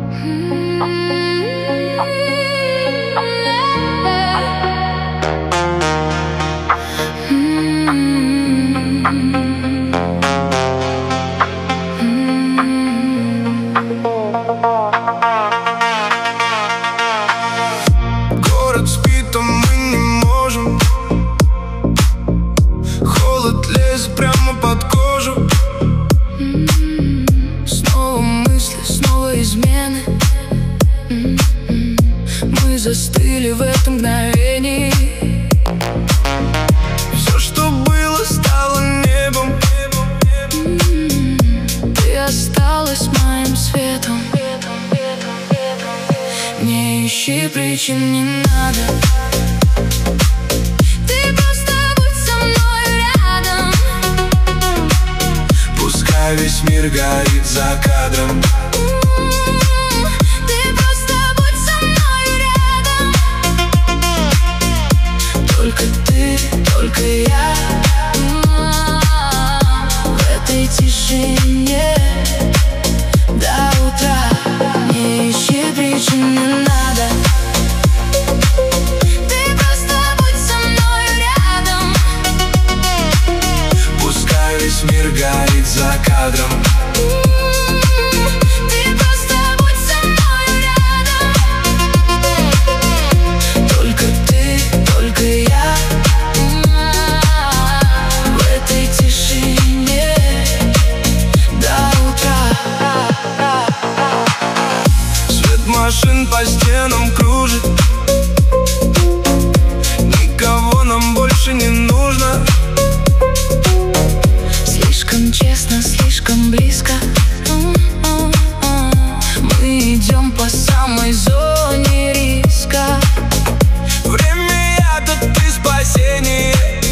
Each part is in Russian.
Город спит, а мы не можем. Холод лезет прямо под кожу. Снова мысли, снова измены. Мы застыли в этом мгновении. Все, что было, стало небом. Ты осталась моим светом. Не ищи причин, не надо. Ты просто будь со мной рядом. Пускай весь мир горит за кадром. Ты просто будь со мной рядом. Только ты, только я. В этой тишине до утра. Не ищи причин, не надо. Ты просто будь со мной рядом. Пускай весь мир горит за кадром. Ты просто будь со мной рядом. Только ты, только я. В этой тишине до утра. Свет машин по стенам кружит. Никого нам больше не нужно. Слишком честно, слишком близко. Мы идем по самой зоне риска. Время яда, ты спасение.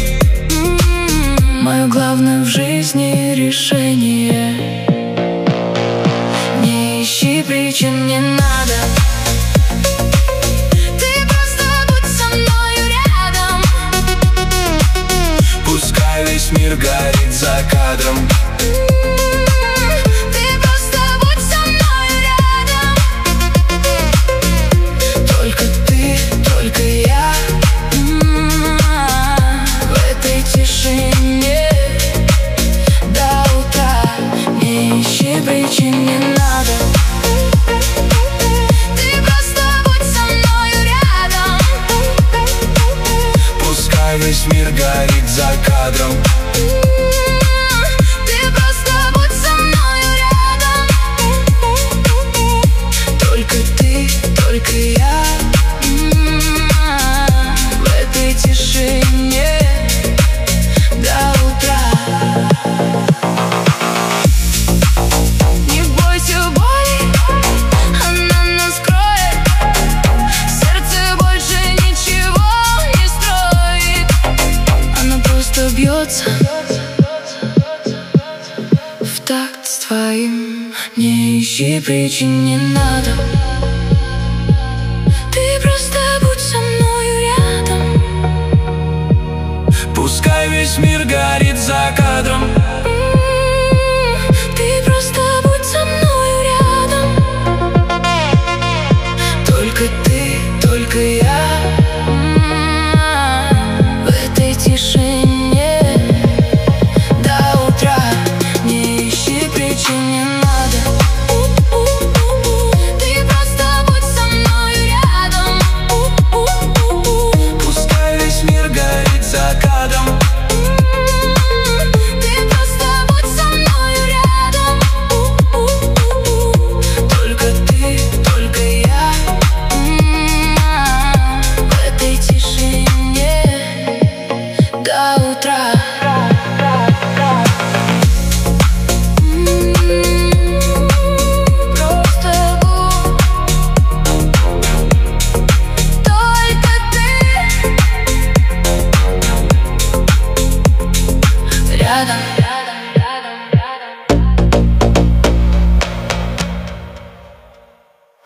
Мое главное в жизни решение. Не ищи причин, не надо. Ты просто будь со мной рядом. Пускай весь мир горит за кадром. Ты просто будь со мной рядом. Только ты, только я. В этой тишине до утра. Не ищи причин, не надо. Ты просто будь со мной рядом. Пускай весь мир горит за кадром. Ты просто будь со мной рядом. Только ты, только я. В этой тишине до утра. Не бойся боли, она нас кроет. Сердце больше ничего не строит. Она просто бьется в такт с твоим. Не ищи причин, не надо. Ты просто будь со мной рядом. Пускай весь мир горит за кадром. Ты просто будь со мной рядом. Только ты, только я. В этой тишине до утра. Не ищи причин, не надо.